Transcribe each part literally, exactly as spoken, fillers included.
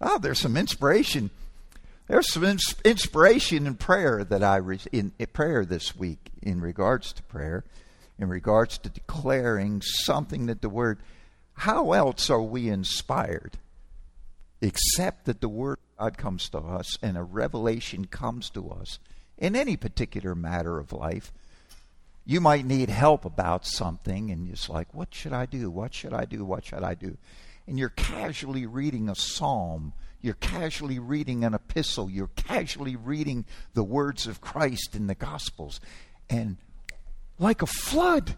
Wow, there's some inspiration. There's some ins- inspiration in prayer that I re- in, in prayer this week in regards to prayer, in regards to declaring something that the Word. How else are we inspired except that the Word of God comes to us and a revelation comes to us in any particular matter of life? You might need help about something, and it's like, what should I do? What should I do? What should I do? And you're casually reading a psalm. You're casually reading an epistle. You're casually reading the words of Christ in the Gospels. And like a flood,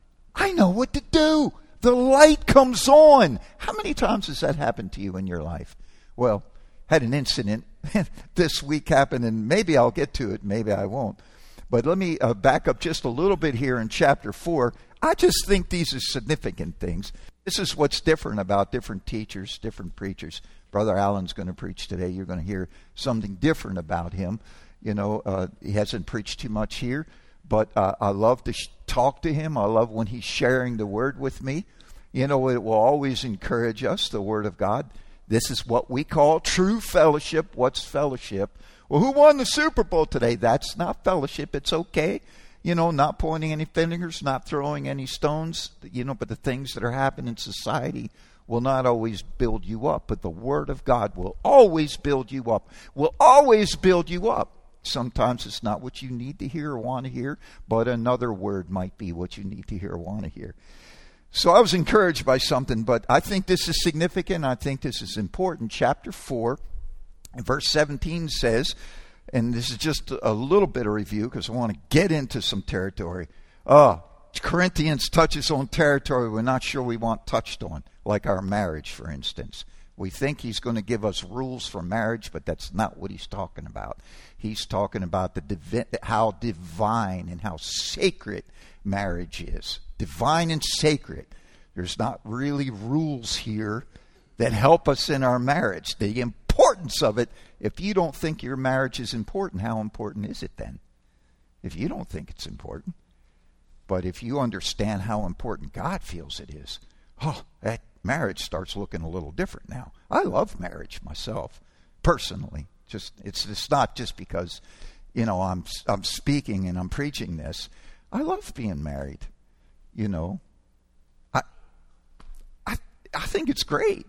I know what to do. The light comes on. How many times has that happened to you in your life? Well, had an incident this week happen, and maybe I'll get to it, maybe I won't. But let me uh, back up just a little bit here in chapter four. I just think these are significant things. This is what's different about different teachers, different preachers. Brother Allen's going to preach today. You're going to hear something different about him. You know, uh, he hasn't preached too much here, but uh, I love to sh- talk to him. I love when he's sharing the Word with me. You know, it will always encourage us, the Word of God. This is what we call true fellowship. What's fellowship? Well, who won the Super Bowl today? That's not fellowship. It's okay. You know, not pointing any fingers, not throwing any stones, you know, but the things that are happening in society will not always build you up. But the Word of God will always build you up, will always build you up. Sometimes it's not what you need to hear or want to hear, but another word might be what you need to hear or want to hear. So I was encouraged by something, but I think this is significant. I think this is important. Chapter four, verse seventeen says, and this is just a little bit of review because I want to get into some territory. Uh, Corinthians touches on territory we're not sure we want touched on, like our marriage, for instance. We think he's going to give us rules for marriage, but that's not what he's talking about. He's talking about the divi- how divine and how sacred marriage is. Divine and sacred. There's not really rules here that help us in our marriage. The importance of it, if you don't think your marriage is important, how important is it then? If you don't think it's important. But if you understand how important God feels it is, oh, that marriage starts looking a little different now. I love marriage myself, personally. Just it's it's not just because, you know, I'm I'm speaking and I'm preaching this. I love being married. You know, I I I think it's great.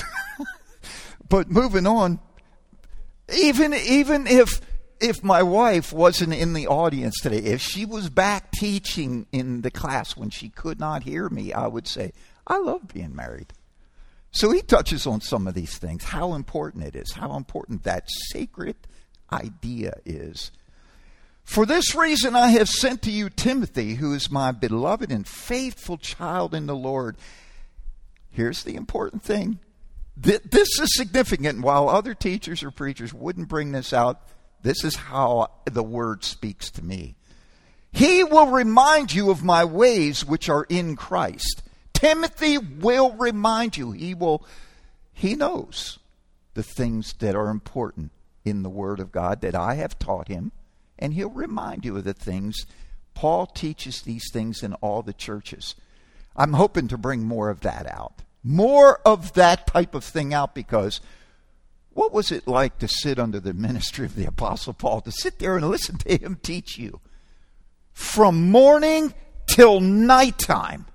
But moving on, even even if if my wife wasn't in the audience today, if she was back teaching in the class when she could not hear me, I would say, I love being married. So he touches on some of these things, how important it is, how important that sacred idea is. For this reason I have sent to you Timothy, who is my beloved and faithful child in the Lord. Here's the important thing. This is significant. While other teachers or preachers wouldn't bring this out, this is how the Word speaks to me. He will remind you of my ways which are in Christ. Timothy will remind you. He will, he knows the things that are important in the Word of God that I have taught him. And he'll remind you of the things. Paul teaches these things in all the churches. I'm hoping to bring more of that out. More of that type of thing out, because what was it like to sit under the ministry of the Apostle Paul, to sit there and listen to him teach you from morning till nighttime,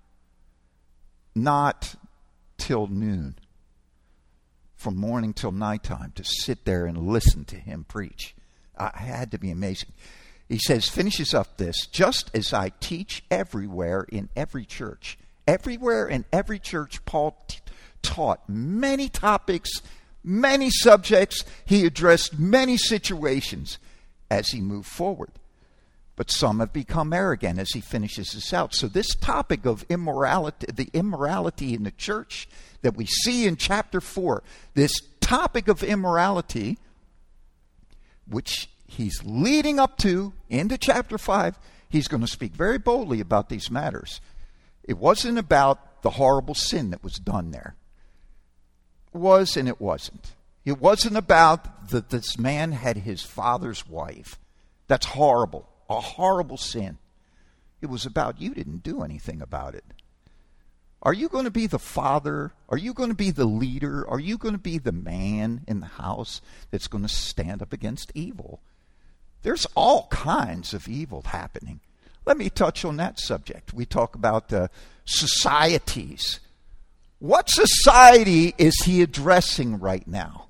not till noon, from morning till nighttime, to sit there and listen to him preach. I had to be amazing. He says, finishes up this, just as I teach everywhere in every church. Everywhere in every church, Paul t- taught many topics, many subjects. He addressed many situations as he moved forward. But some have become arrogant as he finishes this out. So this topic of immorality, the immorality in the church that we see in chapter four, this topic of immorality, which he's leading up to into chapter five, he's going to speak very boldly about these matters. It wasn't about the horrible sin that was done there. It was and it wasn't. It wasn't about that this man had his father's wife. That's horrible. A horrible sin. It was about you didn't do anything about it. Are you going to be the father? Are you going to be the leader? Are you going to be the man in the house that's going to stand up against evil? There's all kinds of evil happening. Let me touch on that subject. We talk about uh, societies. What society is he addressing right now?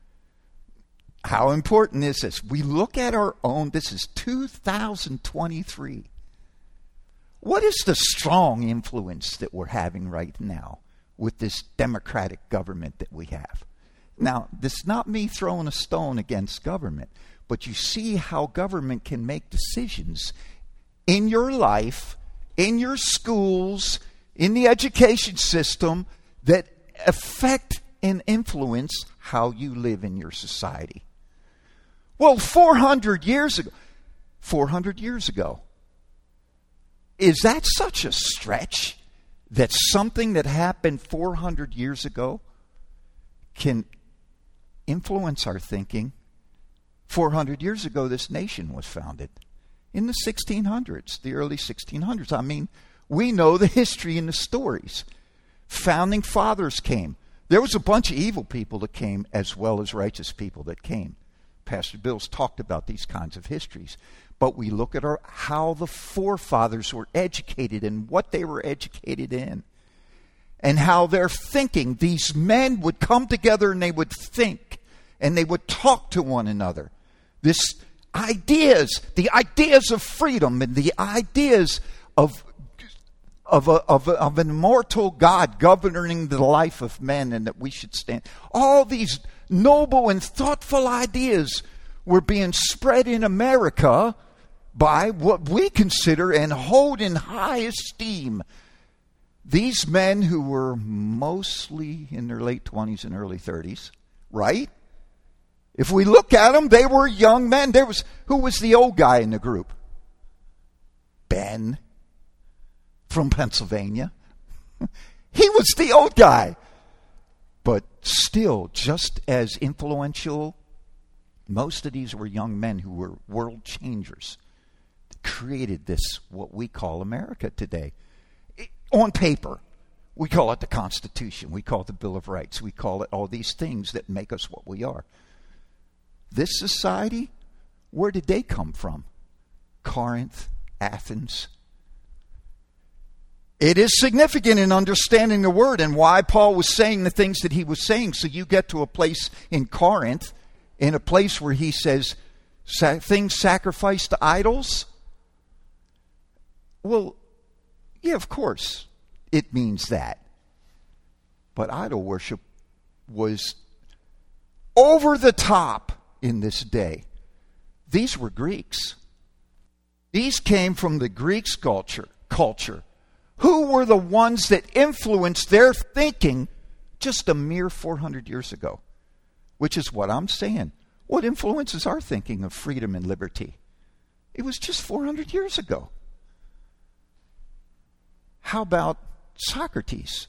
How important is this? We look at our own. This is two thousand twenty-three. What is the strong influence that we're having right now with this democratic government that we have? Now, this is not me throwing a stone against government, but you see how government can make decisions in your life, in your schools, in the education system that affect and influence how you live in your society. Well, four hundred years ago, four hundred years ago, is that such a stretch that something that happened four hundred years ago can influence our thinking? four hundred years ago, this nation was founded. In the sixteen hundreds, the early sixteen hundreds. I mean, we know the history and the stories. Founding fathers came. There was a bunch of evil people that came as well as righteous people that came. Pastor Bill's talked about these kinds of histories. But we look at our, how the forefathers were educated and what they were educated in. And how their thinking, these men would come together and they would think. And they would talk to one another. This ideas, the ideas of freedom and the ideas of of a, of, a, of an immortal God governing the life of men, and that we should stand. All these noble and thoughtful ideas were being spread in America by what we consider and hold in high esteem these men who were mostly in their late twenties and early thirties, right? If we look at them, they were young men. There was, who was the old guy in the group? Ben from Pennsylvania. He was the old guy. But still, just as influential, most of these were young men who were world changers. Created this, what we call America today. It, on paper, we call it the Constitution. We call it the Bill of Rights. We call it all these things that make us what we are. This society, where did they come from? Corinth, Athens. It is significant in understanding the word and why Paul was saying the things that he was saying. So you get to a place in Corinth, in a place where he says, things sacrificed to idols. Well, yeah, of course, it means that. But idol worship was over the top in this day. These were Greeks. These came from the Greeks' culture. culture. Who were the ones that influenced their thinking just a mere four hundred years ago? Which is what I'm saying. What influences our thinking of freedom and liberty? It was just four hundred years ago. How about Socrates?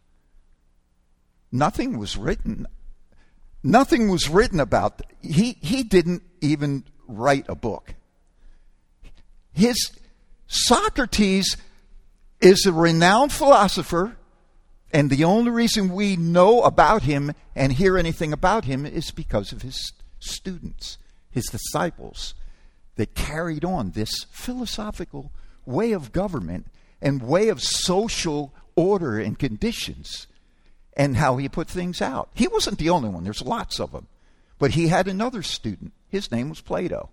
Nothing was written. Nothing was written about. He, he didn't even write a book. His Socrates is a renowned philosopher, and the only reason we know about him and hear anything about him is because of his students, his disciples, that carried on this philosophical way of government and way of social order and conditions, and how he put things out. He wasn't the only one. There's lots of them. But he had another student. His name was Plato.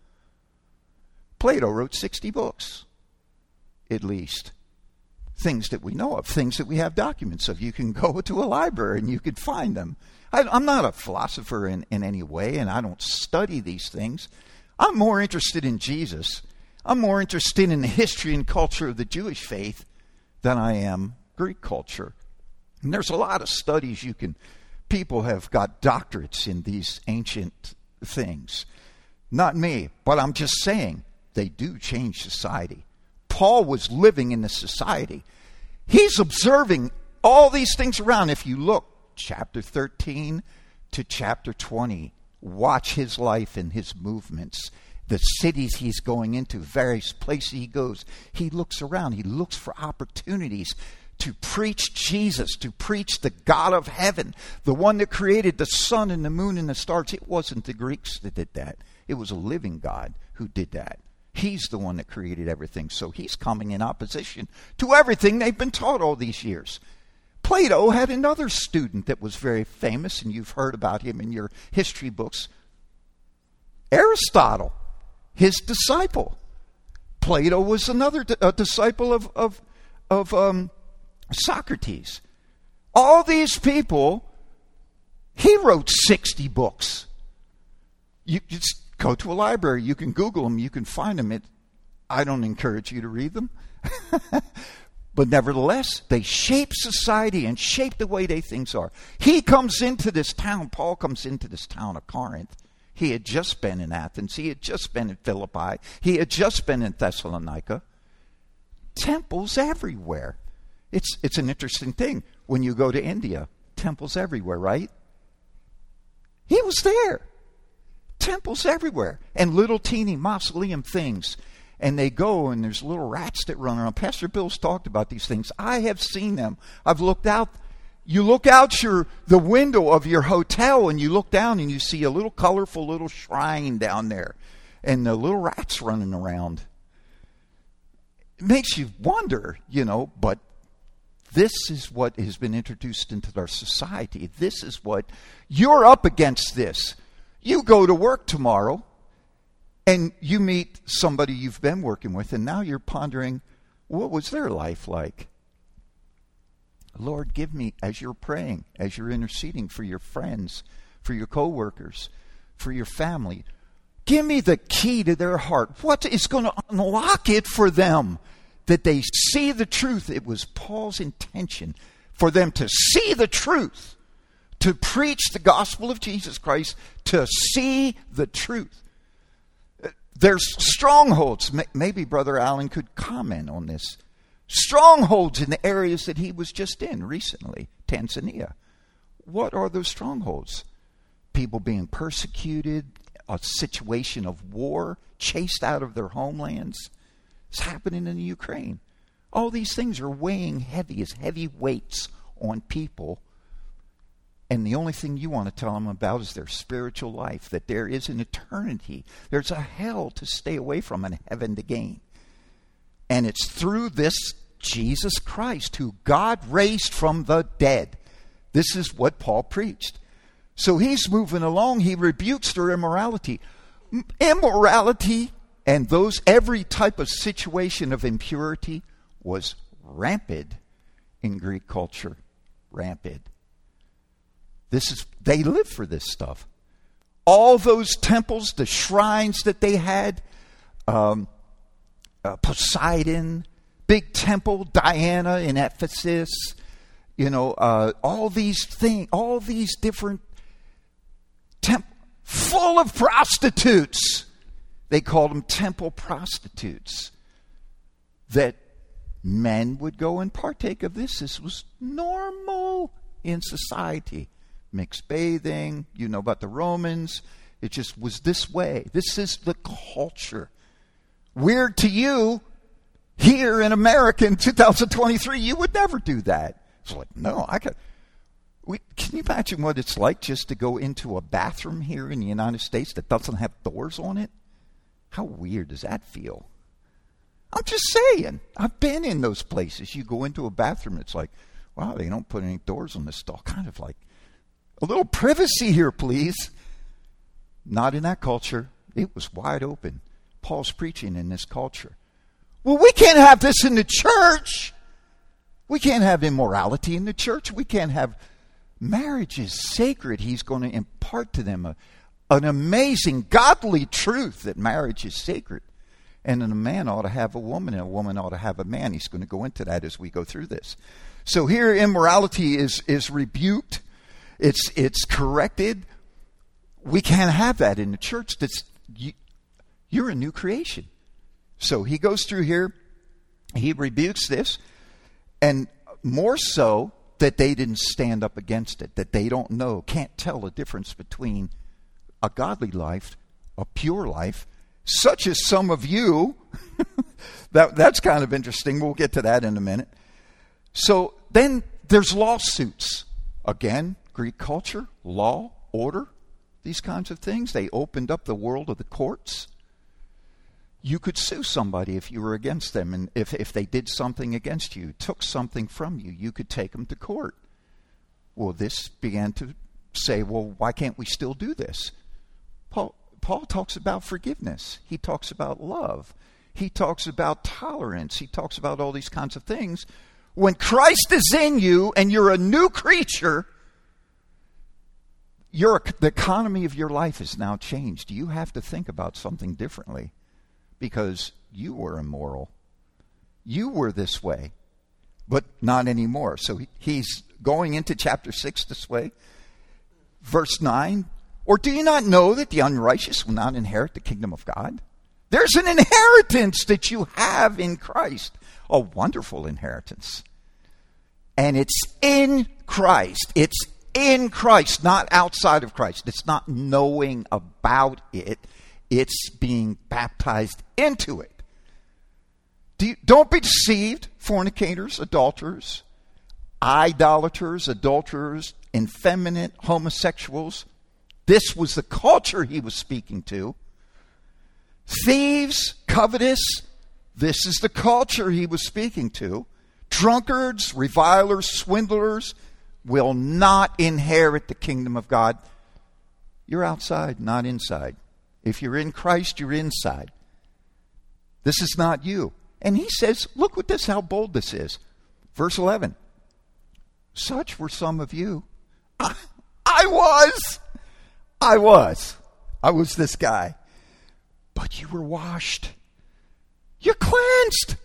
Plato wrote sixty books, at least. Things that we know of, things that we have documents of. You can go to a library and you can find them. I, I'm not a philosopher in, in any way, and I don't study these things. I'm more interested in Jesus. I'm more interested in the history and culture of the Jewish faith than I am Greek culture. And there's a lot of studies you can, people have got doctorates in these ancient things. Not me, but I'm just saying they do change society. Paul was living in the society. He's observing all these things around. If you look, chapter thirteen to chapter twenty, watch his life and his movements. The cities he's going into, various places he goes. He looks around. He looks for opportunities to preach Jesus, to preach the God of heaven, the one that created the sun and the moon and the stars. It wasn't the Greeks that did that. It was a living God who did that. He's the one that created everything. So he's coming in opposition to everything they've been taught all these years. Plato had another student that was very famous, and you've heard about him in your history books. Aristotle, his disciple. Plato was another a disciple of of, of um, Socrates. All these people, he wrote sixty books. You just go to a library. You can Google them. You can find them. It, I don't encourage you to read them. But nevertheless, they shape society and shape the way they things are. He comes into this town. Paul comes into this town of Corinth. He had just been in Athens. He had just been in Philippi. He had just been in Thessalonica. Temples everywhere. It's, it's an interesting thing. When you go to India, temples everywhere, right? He was there. Temples everywhere. And little teeny mausoleum things. And they go, and there's little rats that run around. Pastor Bill's talked about these things. I have seen them. I've looked out. You look out your the window of your hotel, and you look down, and you see a little colorful little shrine down there. And the little rats running around. It makes you wonder, you know, but this is what has been introduced into our society. This is what, you're up against this. You go to work tomorrow, and you meet somebody you've been working with, and now you're pondering, what was their life like? Lord, give me, as you're praying, as you're interceding for your friends, for your coworkers, for your family, give me the key to their heart. What is going to unlock it for them? That they see the truth. It was Paul's intention for them to see the truth, to preach the gospel of Jesus Christ, to see the truth. There's strongholds. Maybe Brother Allen could comment on this. Strongholds in the areas that he was just in recently, Tanzania. What are those strongholds? People being persecuted, a situation of war, chased out of their homelands. It's happening in the Ukraine. All these things are weighing heavy as heavy weights on people. And the only thing you want to tell them about is their spiritual life, that there is an eternity. There's a hell to stay away from and heaven to gain. And it's through this Jesus Christ, who God raised from the dead. This is what Paul preached. So he's moving along. He rebukes their immorality. Immorality and those every type of situation of impurity was rampant in Greek culture. Rampant. This is, they live for this stuff. All those temples, the shrines that they had, um, uh, Poseidon, big temple, Diana in Ephesus, you know, uh, all these things, all these different temples, full of prostitutes. They called them temple prostitutes. That men would go and partake of this. This was normal in society. Mixed bathing, you know about the Romans. It just was this way. This is the culture. Weird to you, here in America in two thousand twenty-three, you would never do that. It's like, no, I could. We, can you imagine what it's like just to go into a bathroom here in the United States that doesn't have doors on it? How weird does that feel? I'm just saying. I've been in those places. You go into a bathroom, it's like, wow, they don't put any doors on this stall. Kind of like, a little privacy here, please. Not in that culture. It was wide open. Paul's preaching in this culture. Well, we can't have this in the church. We can't have immorality in the church. We can't have... Marriage is sacred. He's going to impart to them a, an amazing, godly truth that marriage is sacred. And a man ought to have a woman, and a woman ought to have a man. He's going to go into that as we go through this. So here, immorality is, is rebuked. It's it's corrected. We can't have that in the church. That's you, you're a new creation. So he goes through here. He rebukes this. And more so that they didn't stand up against it. That they don't know, can't tell the difference between a godly life, a pure life, such as some of you. that That's kind of interesting. We'll get to that in a minute. So then there's lawsuits. Again, Greek culture, law, order, these kinds of things. They opened up the world of the courts. You could sue somebody if you were against them, and if, if they did something against you, took something from you, you could take them to court. Well, this began to say, well, why can't we still do this? Paul, Paul talks about forgiveness. He talks about love. He talks about tolerance. He talks about all these kinds of things. When Christ is in you and you're a new creature, your, the economy of your life is now changed. You have to think about something differently because you were immoral. You were this way, but not anymore. So he, he's going into chapter six this way. Verse nine, or do you not know that the unrighteous will not inherit the kingdom of God? There's an inheritance that you have in Christ. A wonderful inheritance. And it's in Christ. It's in Christ, not outside of Christ. It's not knowing about it. It's being baptized into it. Do you, don't be deceived, fornicators, adulterers, idolaters, adulterers, effeminate homosexuals. This was the culture he was speaking to. Thieves, covetous. This is the culture he was speaking to. Drunkards, revilers, swindlers will not inherit the kingdom of God. You're outside, not inside. If you're in Christ, you're inside. This is not you. And he says, look what this, how bold this is. Verse eleven. Such were some of you. I, I was. I was. I was this guy. But you were washed. You're cleansed.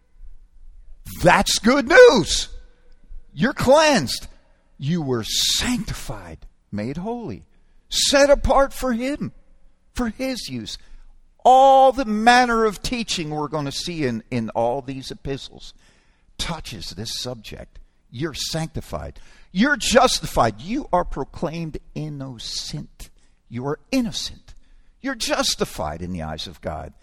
That's good news. You're cleansed. You were sanctified, made holy, set apart for him, for his use. All the manner of teaching we're going to see in, in all these epistles touches this subject. You're sanctified. You're justified. You are proclaimed innocent. You are innocent. You're justified in the eyes of God.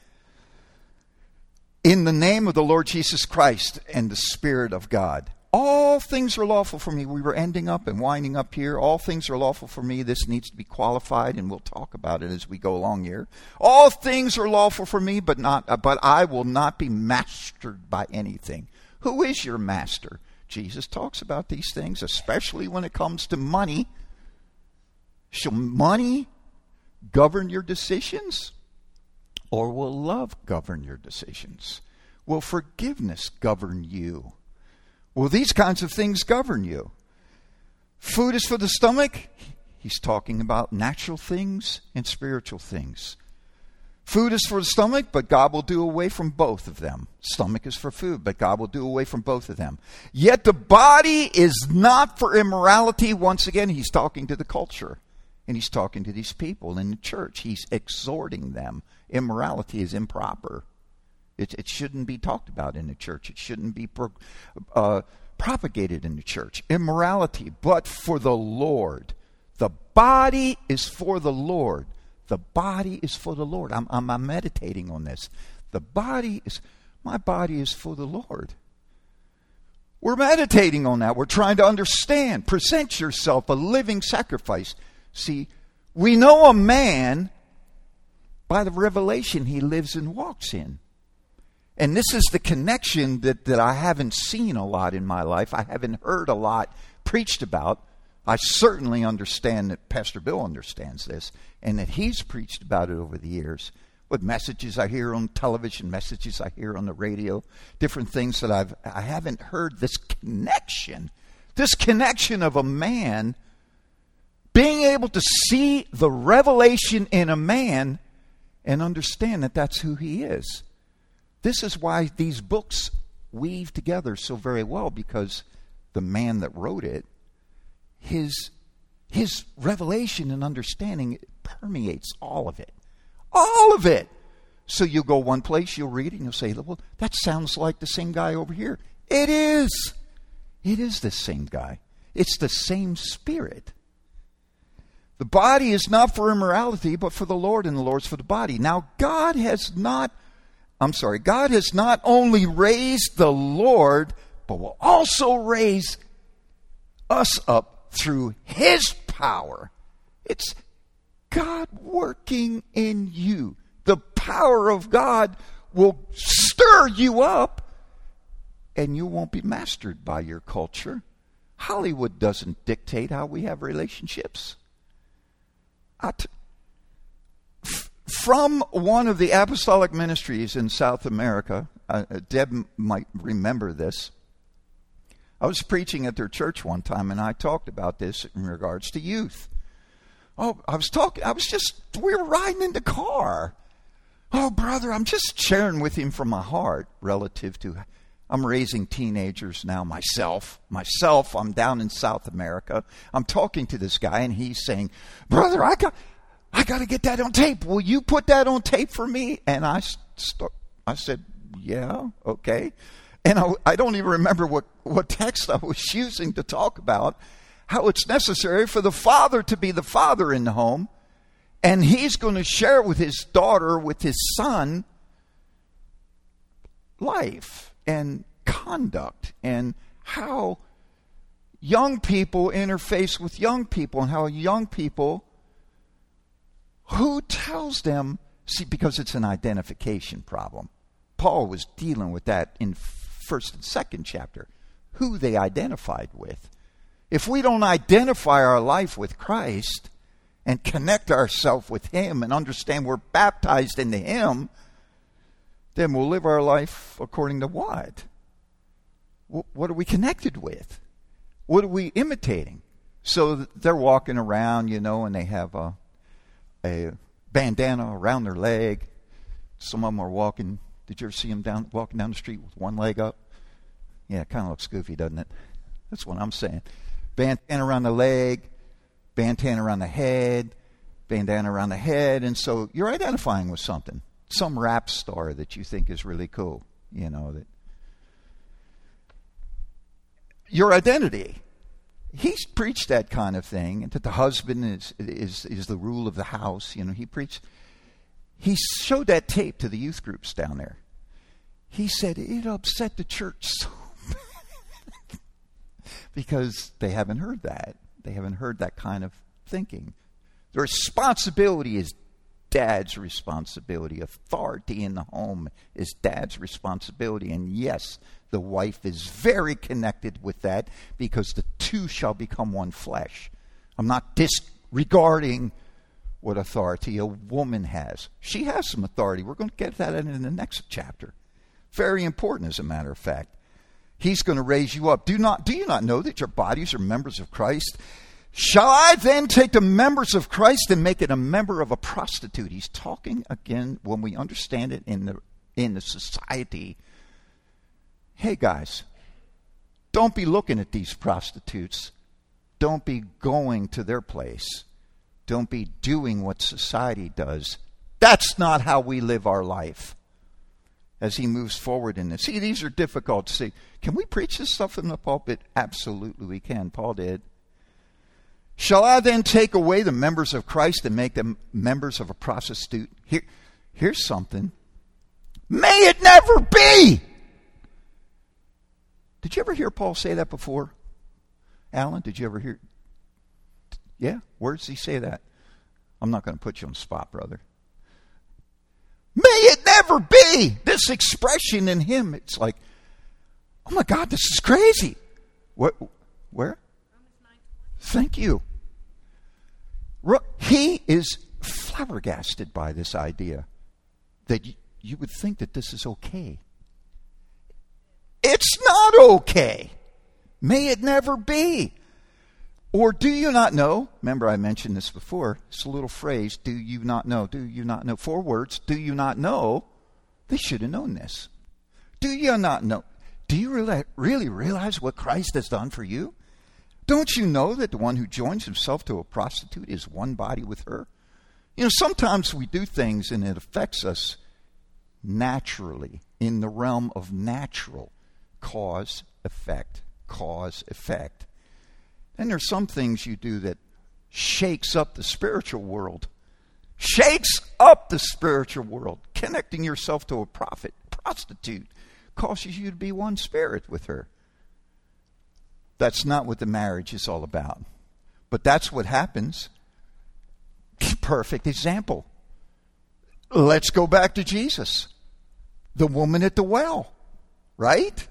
In the name of the Lord Jesus Christ and the Spirit of God. All things are lawful for me. We were ending up and winding up here. All things are lawful for me. This needs to be qualified, and we'll talk about it as we go along here. All things are lawful for me, but not. But I will not be mastered by anything. Who is your master? Jesus talks about these things, especially when it comes to money. Shall money govern your decisions? Or will love govern your decisions? Will forgiveness govern you? Will these kinds of things govern you? Food is for the stomach. He's talking about natural things and spiritual things. Food is for the stomach, but God will do away from both of them. Stomach is for food, but God will do away from both of them. Yet the body is not for immorality. Once again, he's talking to the culture. And he's talking to these people in the church. He's exhorting them. Immorality is improper. It, it shouldn't be talked about in the church. It shouldn't be pro, uh, propagated in the church. Immorality, but for the Lord. The body is for the Lord. The body is for the Lord. I'm, I'm, I'm meditating on this. The body is, my body is for the Lord. We're meditating on that. We're trying to understand. Present yourself a living sacrifice. See, we know a man by the revelation he lives and walks in. And this is the connection that, that I haven't seen a lot in my life. I haven't heard a lot preached about. I certainly understand that Pastor Bill understands this and that he's preached about it over the years. With messages I hear on television, messages I hear on the radio, different things that I've, I haven't heard this connection. This connection of a man being able to see the revelation in a man and understand that that's who he is. This is why these books weave together so very well, because the man that wrote it, his, his revelation and understanding permeates all of it. All of it. So you'll go one place, you'll read it, and you'll say, well, that sounds like the same guy over here. It is. It is the same guy. It's the same Spirit. The body is not for immorality, but for the Lord, and the Lord's for the body. Now, God has not, I'm sorry, God has not only raised the Lord, but will also raise us up through his power. It's God working in you. The power of God will stir you up, and you won't be mastered by your culture. Hollywood doesn't dictate how we have relationships. I t- f- from one of the apostolic ministries in South America, uh, Deb might remember this. I was preaching at their church one time, and I talked about this in regards to youth. Oh, I was talking, I was just, we were riding in the car. Oh, brother, I'm just sharing with him from my heart relative to, I'm raising teenagers now myself. Myself, I'm down in South America. I'm talking to this guy, and he's saying, brother, I got, I got to get that on tape. Will you put that on tape for me? And I, st- I said, yeah, okay. And I, I don't even remember what, what text I was using to talk about how it's necessary for the father to be the father in the home, and he's going to share with his daughter, with his son, life and conduct and how young people interface with young people and how young people, who tells them, see, because it's an identification problem. Paul was dealing with that in first and second chapter, who they identified with. If we don't identify our life with Christ and connect ourselves with him and understand we're baptized into him, then we'll live our life according to what? What are we connected with? What are we imitating? So they're walking around, you know, and they have a, a bandana around their leg. Some of them are walking. Did you ever see them down walking down the street with one leg up? Yeah, it kind of looks goofy, doesn't it? That's what I'm saying. Bandana around the leg, bandana around the head, bandana around the head. And so you're identifying with something. Some rap star that you think is really cool. You know, that your identity. He's preached that kind of thing, and that the husband is is is the rule of the house. You know, he preached. He showed that tape to the youth groups down there. He said it upset the church so bad because they haven't heard that. They haven't heard that kind of thinking. The responsibility is dad's responsibility. Authority in the home is dad's responsibility. And yes, the wife is very connected with that because the two shall become one flesh. I'm not disregarding what authority a woman has. She has some authority. We're going to get that in the next chapter. Very important, as a matter of fact. He's going to raise you up. Do not, do you not know that your bodies are members of Christ? Shall I then take the members of Christ and make it a member of a prostitute? He's talking again, when we understand it in the in the society. Hey guys, don't be looking at these prostitutes. Don't be going to their place. Don't be doing what society does. That's not how we live our life. As he moves forward in this. See, these are difficult to see. Can we preach this stuff in the pulpit? Absolutely we can. Paul did. Shall I then take away the members of Christ and make them members of a prostitute? Here, here's something. May it never be! Did you ever hear Paul say that before? Alan, did you ever hear? Yeah? Where does he say that? I'm not going to put you on the spot, brother. May it never be! This expression in him, it's like, oh my God, this is crazy. What? Where? Thank you. He is flabbergasted by this idea that you, you would think that this is okay. It's not okay. May it never be. Or do you not know? Remember I mentioned this before. It's a little phrase, do you not know? Do you not know? Four words, do you not know? They should have known this. Do you not know? Do you really, really realize what Christ has done for you? Don't you know that the one who joins himself to a prostitute is one body with her? You know, sometimes we do things and it affects us naturally, in the realm of natural cause, effect, cause, effect. And there's some things you do that shakes up the spiritual world. Shakes up the spiritual world. Connecting yourself to a prophet, prostitute, causes you to be one spirit with her. That's not what the marriage is all about. But that's what happens. Perfect example. Let's go back to Jesus. The woman at the well, right?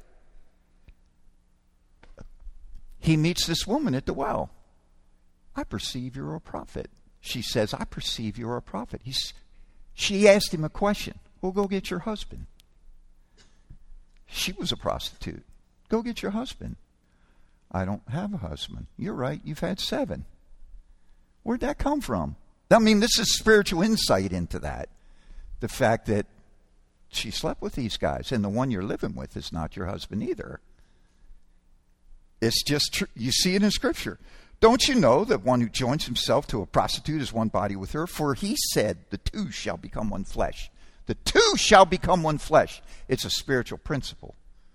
He meets this woman at the well. I perceive you're a prophet. She says, I perceive you're a prophet. He's, she asked him a question. Well, go get your husband. She was a prostitute. Go get your husband. I don't have a husband. You're right. You've had seven. Where'd that come from? I mean, this is spiritual insight into that. The fact that she slept with these guys, and the one you're living with is not your husband either. It's just, tr- you see it in Scripture. Don't you know that one who joins himself to a prostitute is one body with her? For he said, the two shall become one flesh. The two shall become one flesh. It's a spiritual principle.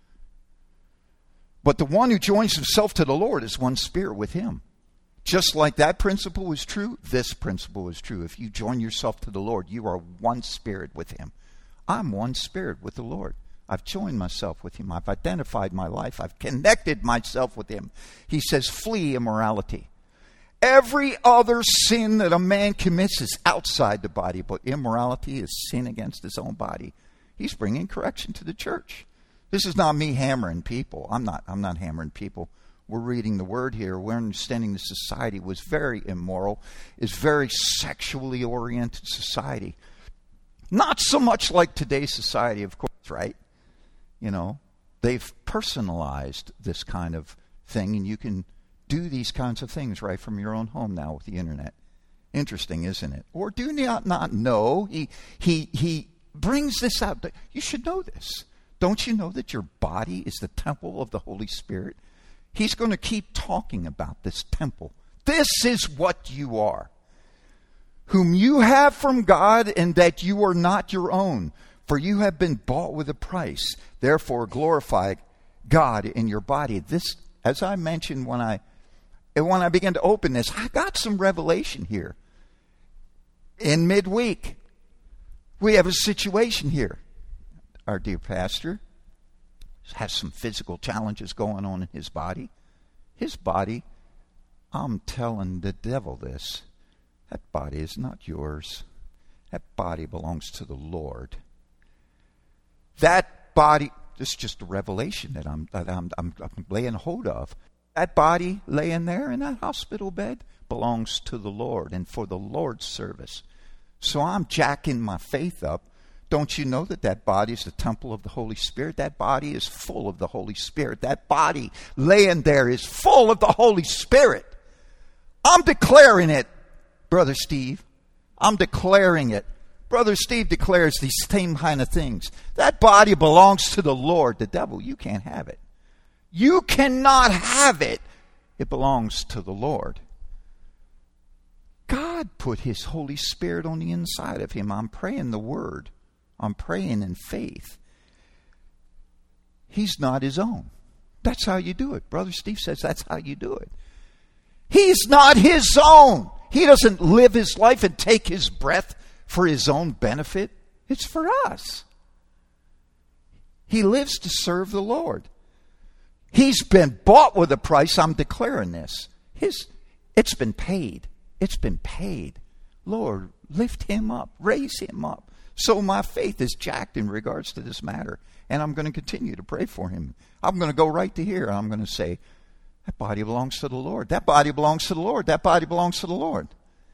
But the one who joins himself to the Lord is one spirit with him. Just like that principle is true, this principle is true. If you join yourself to the Lord, you are one spirit with him. I'm one spirit with the Lord. I've joined myself with him. I've identified my life. I've connected myself with him. He says, flee immorality. Every other sin that a man commits is outside the body, but immorality is sin against his own body. He's bringing correction to the church. This is not me hammering people. I'm not, I'm not hammering people. We're reading the word here. We're understanding the society was very immoral, is very sexually oriented society. Not so much like today's society, of course, right? You know, they've personalized this kind of thing, and you can do these kinds of things right from your own home now with the internet. Interesting, isn't it? Or do you not, not know? He, he, he brings this out. You should know this. Don't you know that your body is the temple of the Holy Spirit? He's going to keep talking about this temple. This is what you are, whom you have from God, and that you are not your own, for you have been bought with a price. Therefore glorify God in your body. This, as I mentioned when I when I began to open this, I got some revelation here. In midweek, we have a situation here. Our dear pastor has some physical challenges going on in his body. His body, I'm telling the devil this, that body is not yours. That body belongs to the Lord. That body, this is just a revelation that I'm, that I'm, I'm, I'm laying hold of. That body laying there in that hospital bed belongs to the Lord and for the Lord's service. So I'm jacking my faith up. Don't you know that that body is the temple of the Holy Spirit? That body is full of the Holy Spirit. That body laying there is full of the Holy Spirit. I'm declaring it, Brother Steve. I'm declaring it. Brother Steve declares these same kind of things. That body belongs to the Lord. The devil, you can't have it. You cannot have it. It belongs to the Lord. God put his Holy Spirit on the inside of him. I'm praying the word. I'm praying in faith. He's not his own. That's how you do it. Brother Steve says that's how you do it. He's not his own. He doesn't live his life and take his breath for his own benefit. It's for us. He lives to serve the Lord. He's been bought with a price. I'm declaring this. His, it's been paid. It's been paid. Lord, lift him up. Raise him up. So my faith is jacked in regards to this matter. And I'm going to continue to pray for him. I'm going to go right to here. I'm going to say, that body belongs to the Lord. That body belongs to the Lord. That body belongs to the Lord.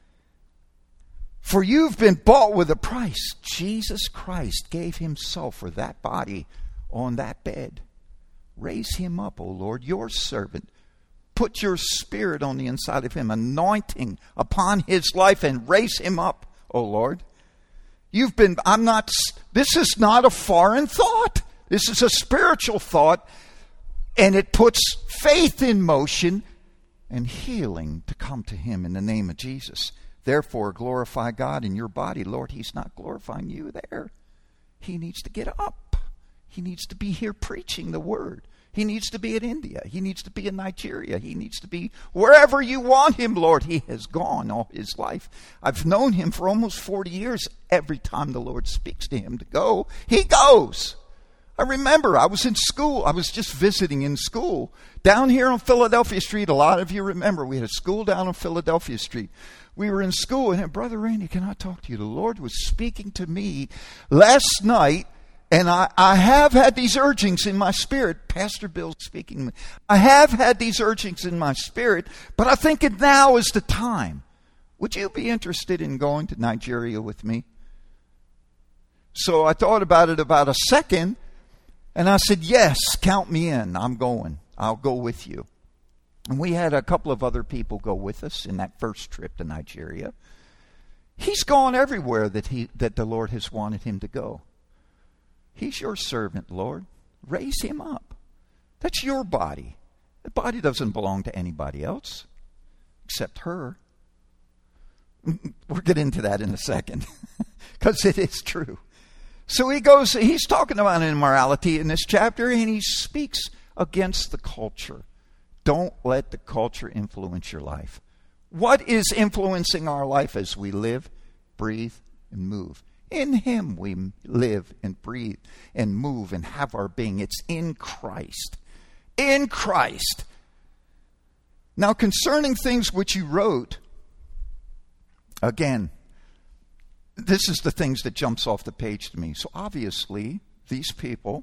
For you've been bought with a price. Jesus Christ gave himself for that body on that bed. Raise him up, O Lord, your servant. Put your spirit on the inside of him, anointing upon his life, and raise him up, O Lord. You've been, I'm not, this is not a foreign thought. This is a spiritual thought, and it puts faith in motion and healing to come to him in the name of Jesus. Therefore, glorify God in your body. Lord, he's not glorifying you there. He needs to get up. He needs to be here preaching the word. He needs to be in India. He needs to be in Nigeria. He needs to be wherever you want him, Lord. He has gone all his life. I've known him for almost forty years. Every time the Lord speaks to him to go, he goes. I remember I was in school. I was just visiting in school down here on Philadelphia Street. A lot of you remember we had a school down on Philadelphia Street. We were in school, and Brother Randy, can I talk to you? The Lord was speaking to me last night, and I, I have had these urgings in my spirit. Pastor Bill's speaking to me. I have had these urgings in my spirit, but I think it now is the time. Would you be interested in going to Nigeria with me? So I thought about it about a second, and I said, yes, count me in. I'm going. I'll go with you. And we had a couple of other people go with us in that first trip to Nigeria. He's gone everywhere that he that the Lord has wanted him to go. He's your servant, Lord. Raise him up. That's your body. The body doesn't belong to anybody else except her. We'll get into that in a second because it is true. So he goes, he's talking about immorality in this chapter, and he speaks against the culture. Don't let the culture influence your life. What is influencing our life as we live, breathe, and move? In him we live and breathe and move and have our being. It's in Christ. In Christ. Now, concerning things which you wrote, again, this is the things that jumps off the page to me. So obviously, these people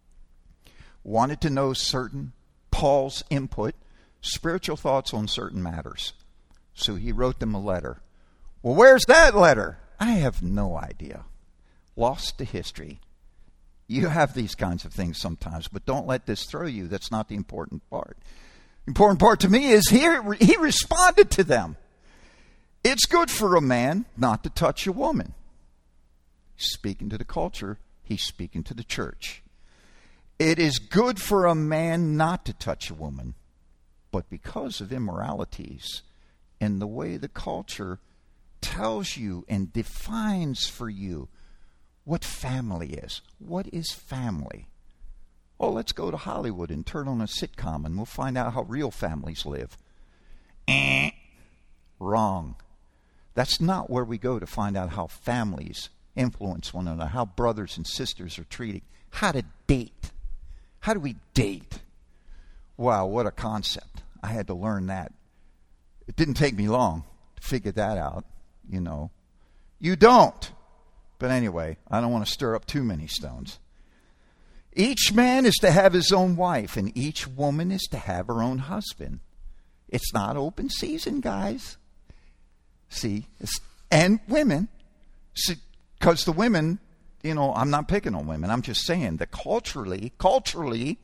wanted to know certain Paul's input, spiritual thoughts on certain matters. So he wrote them a letter. Well, where's that letter? I have no idea. Lost to history. You have these kinds of things sometimes, but don't let this throw you. That's not the important part. The important part to me is here he responded to them. It's good for a man not to touch a woman. He's speaking to the culture. He's speaking to the church. It is good for a man not to touch a woman. But because of immoralities and the way the culture tells you and defines for you what family is. What is family? Oh, let's go to Hollywood and turn on a sitcom and we'll find out how real families live. Eh, wrong. That's not where we go to find out how families influence one another, how brothers and sisters are treated, how to date. How do we date? Wow, what a concept. I had to learn that. It didn't take me long to figure that out, you know. You don't. But anyway, I don't want to stir up too many stones. Each man is to have his own wife, and each woman is to have her own husband. It's not open season, guys. See, it's, and women, because the women, you know, I'm not picking on women. I'm just saying that culturally, culturally,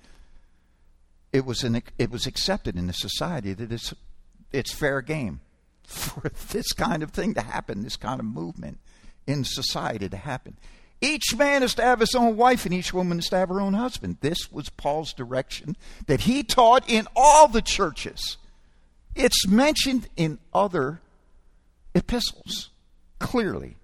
it was an it was accepted in the society that it's it's fair game for this kind of thing to happen, this kind of movement in society to happen. Each man is to have his own wife, and each woman is to have her own husband. This was Paul's direction that he taught in all the churches. It's mentioned in other epistles, clearly.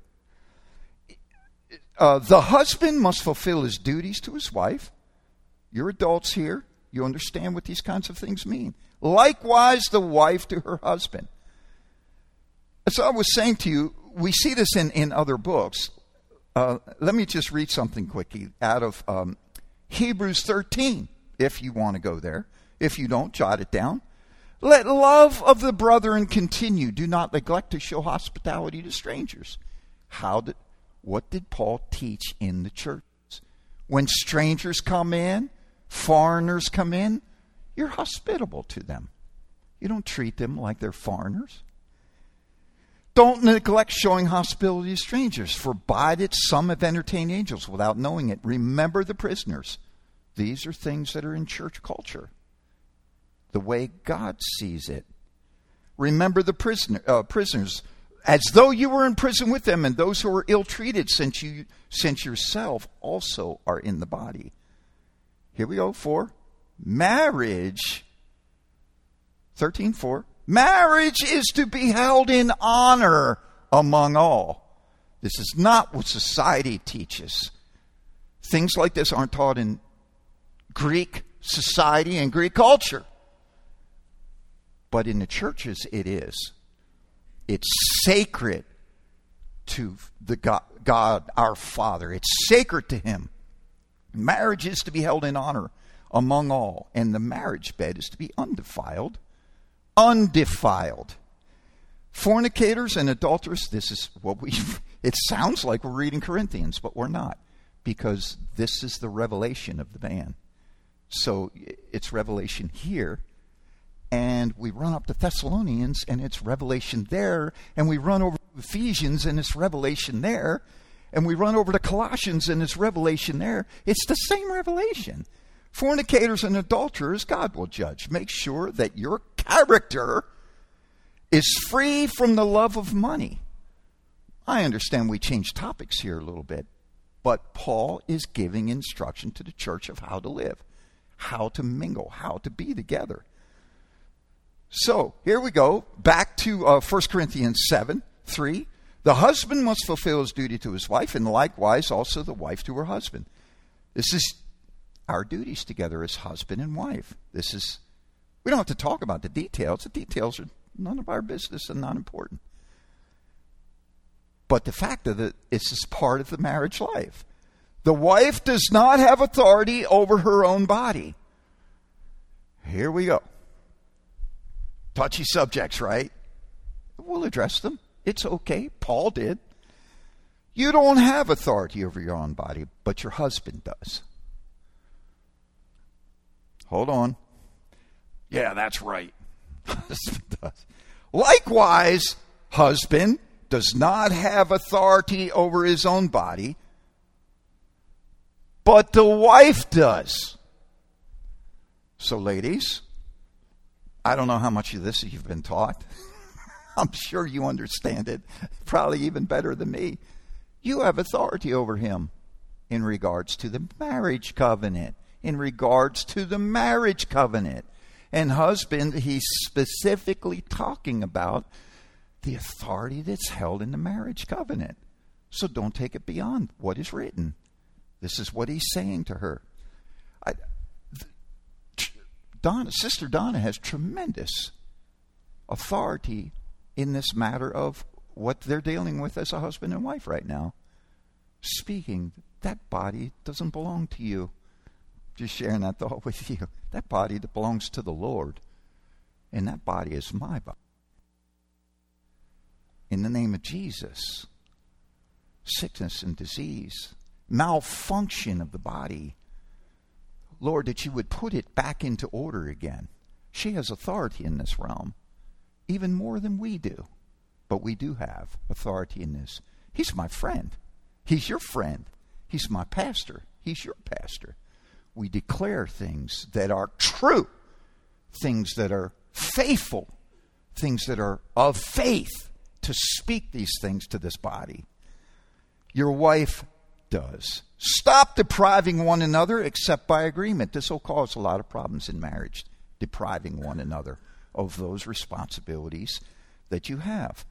Uh, the husband must fulfill his duties to his wife. You're adults here. You understand what these kinds of things mean. Likewise, the wife to her husband. As I was saying to you, we see this in, in other books. Uh, let me just read something quickly out of um, Hebrews thirteen, if you want to go there. If you don't, jot it down. Let love of the brethren continue. Do not neglect to show hospitality to strangers. How did, what did Paul teach in the churches? When strangers come in, foreigners come in, you're hospitable to them. You don't treat them like they're foreigners. Don't neglect showing hospitality to strangers, for by it some have entertained angels without knowing it. Remember the prisoners. These are things that are in church culture, the way God sees it. Remember the prisoner, uh, prisoners, as though you were in prison with them, and those who are ill-treated, since you, since yourself also are in the body. Here we go, four. Marriage, thirteen four. Marriage is to be held in honor among all. This is not what society teaches. Things like this aren't taught in Greek society and Greek culture. But in the churches, it is. It's sacred to the God, God, our Father. It's sacred to Him. Marriage is to be held in honor among all, and the marriage bed is to be undefiled. Undefiled. Fornicators and adulterers, this is what we, it sounds like we're reading Corinthians, but we're not, because this is the revelation of the man. So it's revelation here, and we run up to Thessalonians, and it's revelation there, and we run over to Ephesians, and it's revelation there, and we run over to Colossians, and it's revelation there. It's the same revelation. Fornicators and adulterers, God will judge. Make sure that your character is free from the love of money. I understand we changed topics here a little bit, but Paul is giving instruction to the church of how to live, how to mingle, how to be together. So, here we go. Back to uh, First Corinthians seven, three. The husband must fulfill his duty to his wife, and likewise also the wife to her husband. This is our duties together as husband and wife. This is, we don't have to talk about the details. The details are none of our business and not important. But the fact of it, this is part of the marriage life. The wife does not have authority over her own body. Here we go. Touchy subjects, right? We'll address them. It's okay. Paul did. You don't have authority over your own body, but your husband does. Hold on. Yeah, that's right. Husband does. Likewise, husband does not have authority over his own body, but the wife does. So, ladies, I don't know how much of this you've been taught. I'm sure you understand it, probably even better than me. You have authority over him in regards to the marriage covenant. In regards to the marriage covenant. And husband, he's specifically talking about the authority that's held in the marriage covenant. So don't take it beyond what is written. This is what he's saying to her. I, Donna, Sister Donna has tremendous authority in this matter of what they're dealing with as a husband and wife right now. Speaking, that body doesn't belong to you. Just sharing that thought with you. That body that belongs to the Lord. And that body is my body. In the name of Jesus, sickness and disease, malfunction of the body, Lord, that you would put it back into order again. She has authority in this realm, even more than we do. But we do have authority in this. He's my friend. He's your friend. He's my pastor. He's your pastor. We declare things that are true, things that are faithful, things that are of faith, to speak these things to this body. Your wife does. Stop depriving one another except by agreement. This will cause a lot of problems in marriage, depriving one another of those responsibilities that you have.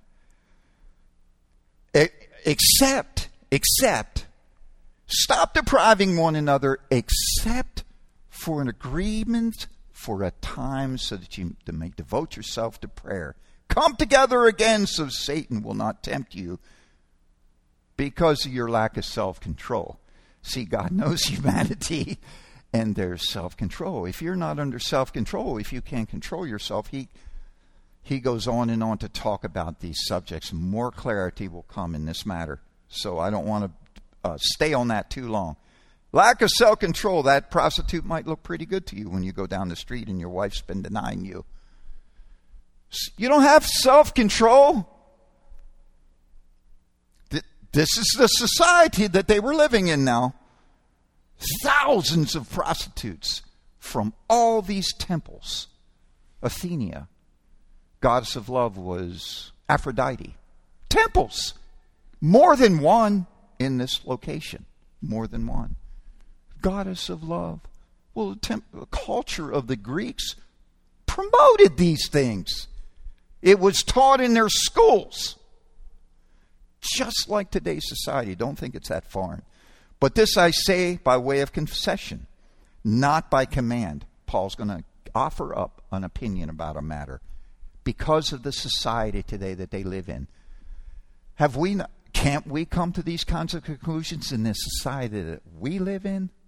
Except, except, stop depriving one another except for an agreement for a time so that you may devote yourself to prayer. Come together again so Satan will not tempt you because of your lack of self-control. See, God knows humanity and there's self-control. If you're not under self-control, if you can't control yourself, he he goes on and on to talk about these subjects. More clarity will come in this matter. So I don't want to uh, stay on that too long. Lack of self-control, that prostitute might look pretty good to you when you go down the street and your wife's been denying you. You don't have self-control. This is the society that they were living in now. Thousands of prostitutes from all these temples. Athena, goddess of love, was Aphrodite. Temples. More than one in this location. More than one. Goddess of love. Well, the, temp- the culture of the Greeks promoted these things. It was taught in their schools. Just like today's society. Don't think it's that foreign. But this I say by way of concession, not by command. Paul's going to offer up an opinion about a matter because of the society today that they live in. Have we not, can't we come to these kinds of conclusions in this society that we live in?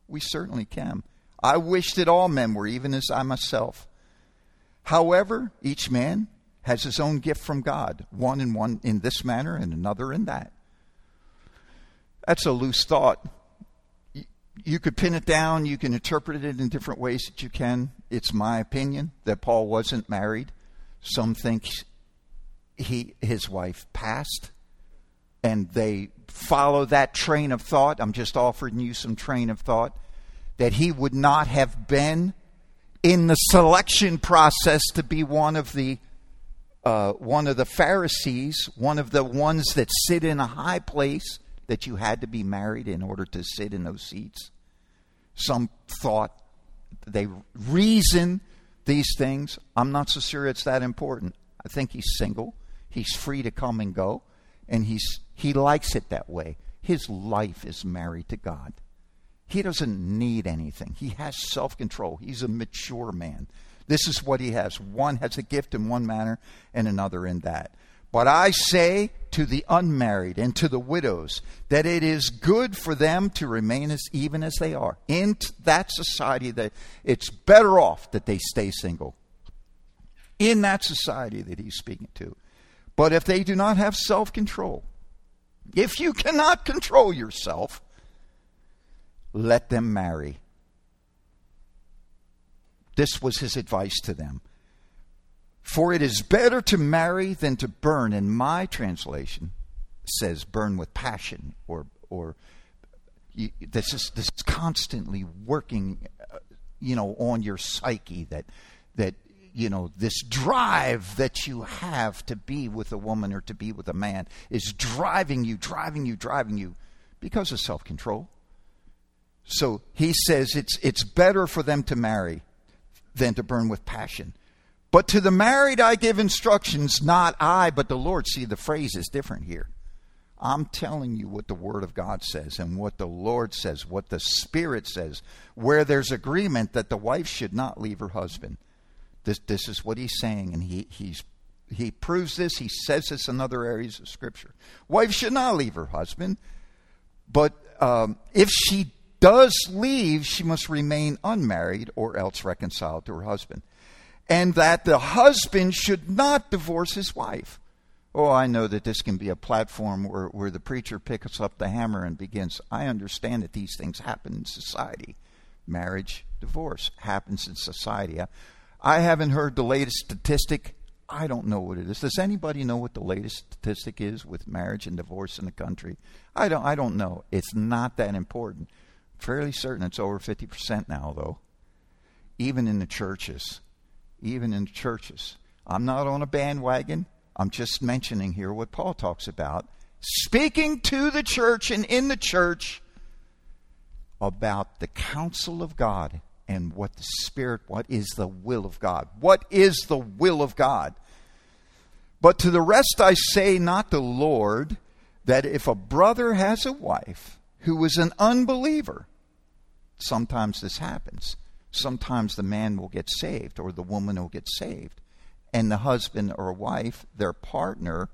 We certainly can. I wish that all men were, even as I myself. However, each man has his own gift from God, one in one in this manner and another in that. That's a loose thought. You could pin it down. You can interpret it in different ways that you can. It's my opinion that Paul wasn't married. Some think he his wife passed, and they follow that train of thought. I'm just offering you some train of thought that he would not have been in the selection process to be one of the uh, one of the Pharisees, one of the ones that sit in a high place, that you had to be married in order to sit in those seats. Some thought, they reason these things. I'm not so sure it's that important. I think he's single. He's free to come and go. And he's he likes it that way. His life is married to God. He doesn't need anything. He has self-control. He's a mature man. This is what he has. One has a gift in one manner and another in that. But I say to the unmarried and to the widows that it is good for them to remain as even as they are. In that society, that it's better off that they stay single. In that society that he's speaking to. But if they do not have self-control, if you cannot control yourself, let them marry. This was his advice to them. For it is better to marry than to burn. And my translation says burn with passion, or or you, this is this is constantly working, uh, you know, on your psyche. That that you know this drive that you have to be with a woman or to be with a man is driving you, driving you, driving you, because of self-control. So he says it's it's better for them to marry than to burn with passion. But to the married I give instructions, not I, but the Lord. See, the phrase is different here. I'm telling you what the Word of God says and what the Lord says, what the Spirit says, where there's agreement that the wife should not leave her husband. This this is what he's saying, and he he's he proves this. He says this in other areas of Scripture. Wife should not leave her husband, but um, if she does leave, she must remain unmarried or else reconciled to her husband. And that the husband should not divorce his wife. Oh, I know that this can be a platform where, where the preacher picks up the hammer and begins. I understand that these things happen in society. Marriage, divorce happens in society. I, I haven't heard the latest statistic. I don't know what it is. Does anybody know what the latest statistic is with marriage and divorce in the country? I don't, I don't know. It's not that important. Fairly certain it's over fifty percent now, though. Even in the churches. Even in churches. I'm not on a bandwagon. I'm just mentioning here what Paul talks about. Speaking to the church and in the church about the counsel of God and what the Spirit, what is the will of God. What is the will of God? But to the rest I say, not the Lord, that if a brother has a wife who is an unbeliever, sometimes this happens. Sometimes the man will get saved or the woman will get saved. And the husband or wife, their partner,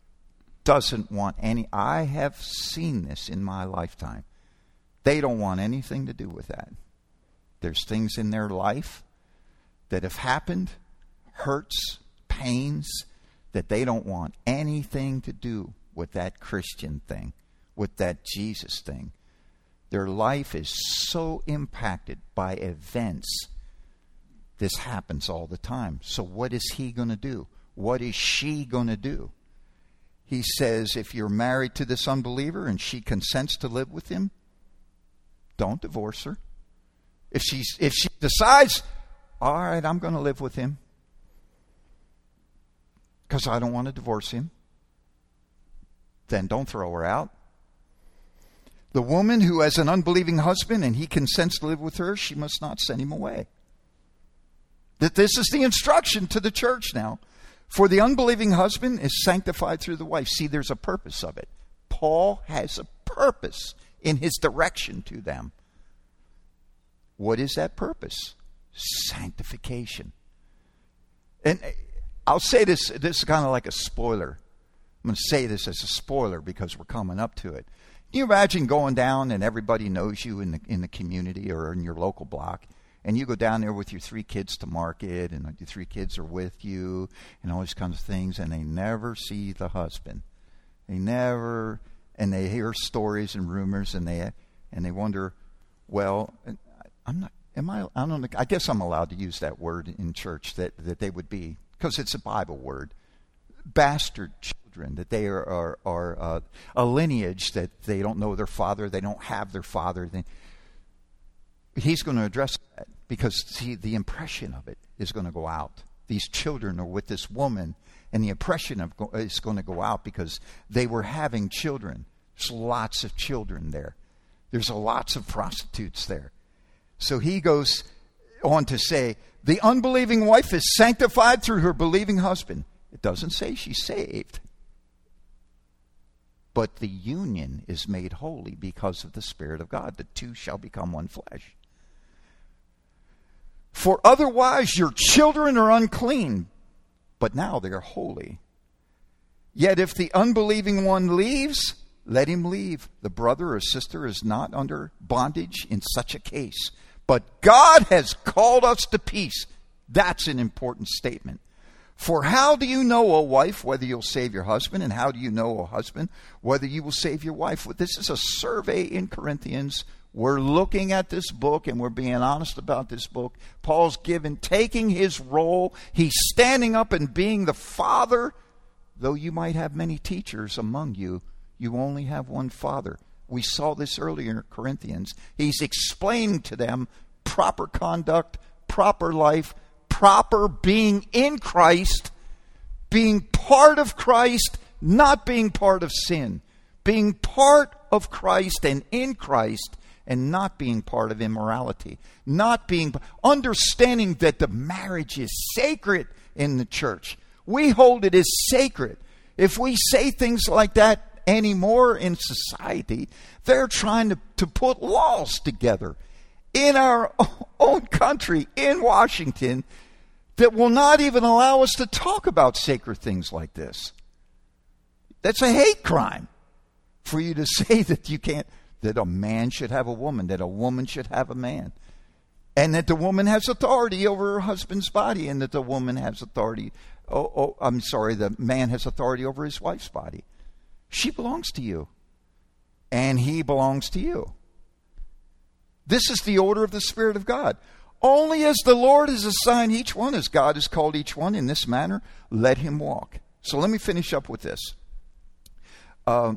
doesn't want any. I have seen this in my lifetime. They don't want anything to do with that. There's things in their life that have happened, hurts, pains, that they don't want anything to do with that Christian thing, with that Jesus thing. Their life is so impacted by events. This happens all the time. So what is he going to do? What is she going to do? He says, if you're married to this unbeliever and she consents to live with him, don't divorce her. If she's if she decides, all right, I'm going to live with him because I don't want to divorce him, then don't throw her out. The woman who has an unbelieving husband and he consents to live with her, she must not send him away. That this is the instruction to the church now. For the unbelieving husband is sanctified through the wife. See, there's a purpose of it. Paul has a purpose in his direction to them. What is that purpose? Sanctification. And I'll say this, this is kind of like a spoiler. I'm going to say this as a spoiler because we're coming up to it. you imagine going down and everybody knows you in the in the community or in your local block, and you go down there with your three kids to market, and your three kids are with you, and all these kinds of things, and they never see the husband. They never, and they hear stories and rumors, and they and they wonder, well, I'm not. Am I? I don't know. I guess I'm allowed to use that word in church. That that they would be, because it's a Bible word, bastard children. That they are are, are uh, a lineage that they don't know their father. They don't have their father. They, he's going to address that because see, the impression of it is going to go out. These children are with this woman, and the impression of go, is going to go out because they were having children. There's lots of children there. There's a lots of prostitutes there. So he goes on to say, the unbelieving wife is sanctified through her believing husband. It doesn't say she's saved. But the union is made holy because of the Spirit of God. The two shall become one flesh. For otherwise your children are unclean, but now they are holy. Yet if the unbelieving one leaves, let him leave. The brother or sister is not under bondage in such a case. But God has called us to peace. That's an important statement. For how do you know, O wife, whether you'll save your husband? And how do you know, O husband, whether you will save your wife? Well, this is a survey in Corinthians. We're looking at this book and we're being honest about this book. Paul's given, taking his role. He's standing up and being the father. Though you might have many teachers among you, you only have one father. We saw this earlier in Corinthians. He's explaining to them proper conduct, proper life, proper being in Christ, being part of Christ, not being part of sin, being part of Christ and in Christ, and not being part of immorality, not being, understanding that the marriage is sacred in the church. We hold it as sacred. If we say things like that anymore in society, they're trying to, to put laws together in our own country, in Washington, that will not even allow us to talk about sacred things like this. That's a hate crime for you to say that you can't, that a man should have a woman, that a woman should have a man, and that the woman has authority over her husband's body, and that the woman has authority, oh, oh I'm sorry, the man has authority over his wife's body. She belongs to you, and he belongs to you. This is the order of the Spirit of God. Only as the Lord has assigned each one, as God has called each one in this manner, let him walk. So let me finish up with this. Uh,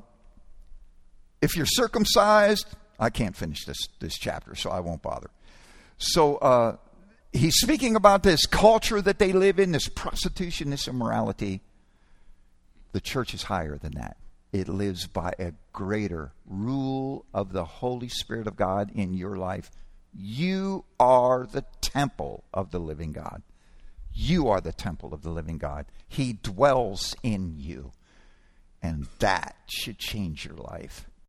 if you're circumcised, I can't finish this, this chapter, so I won't bother. So uh, he's speaking about this culture that they live in, this prostitution, this immorality. The church is higher than that. It lives by a greater rule of the Holy Spirit of God in your life. You are the temple of the living God. You are the temple of the living God. He dwells in you. And that should change your life.